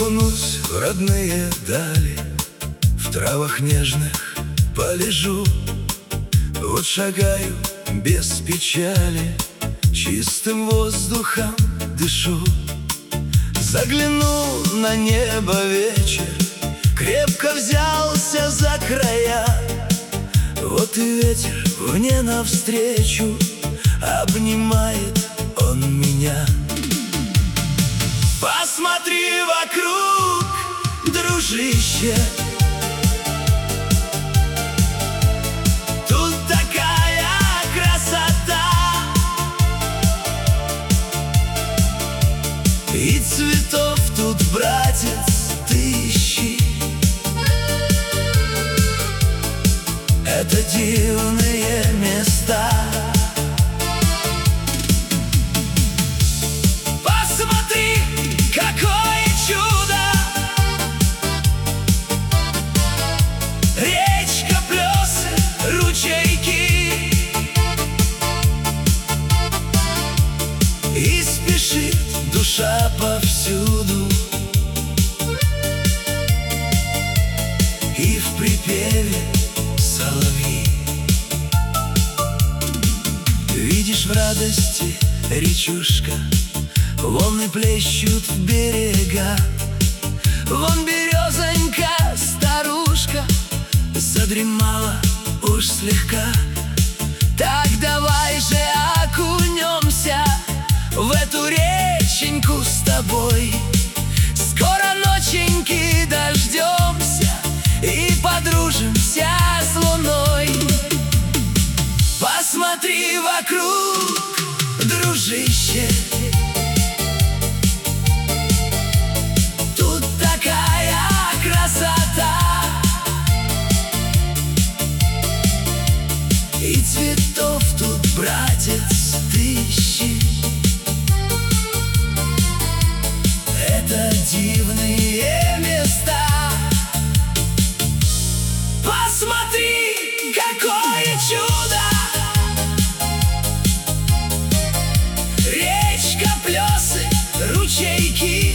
окунусь в родные дали, в травах нежных полежу. Вот шагаю без печали, чистым воздухом дышу. Загляну на небо вечер, крепко взялся за края. Вот и ветер мне навстречу, обнимает он меня. Посмотри вокруг, дружище, тут такая красота, и цветов тут, братец, тысячи. Это дивные места. Посмотри, какое чудо! Речка, плесы, ручейки, и спешит душа повсюду, и в припеве соловьи. Видишь, в радости речушка, волны плещут в берега. Вон березонька, старушка, задремала уж слегка. Так давай же окунемся в эту реченьку с тобой. Скоро ноченьки дождемся и подружимся с луной. Посмотри вокруг, дружище, тут такая красота, и цветов тут, братец, тысячи. Это дивные места. Посмотри, какое чудо! Речка, плесы, ручейки,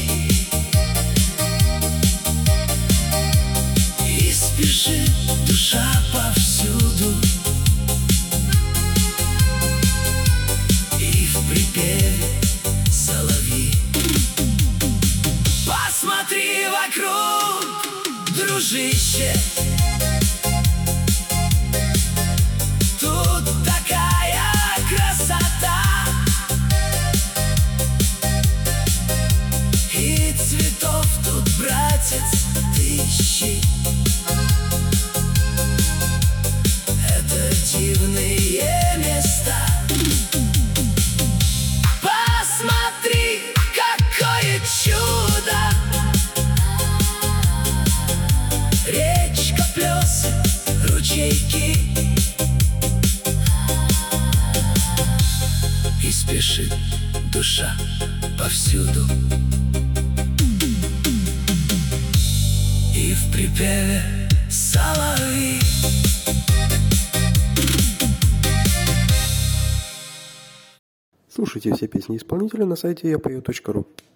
и спешит душа повсюду, и в припеве соловьи. Посмотри вокруг, дружище, тут такая красота, и цветов тут, братец, тысячи. Это дивные места. Посмотри, какое чудо! Речка, плесы, ручейки, и спешит душа повсюду, и в припеве соловьи. Слушайте все песни исполнителя на сайте yapою.ru.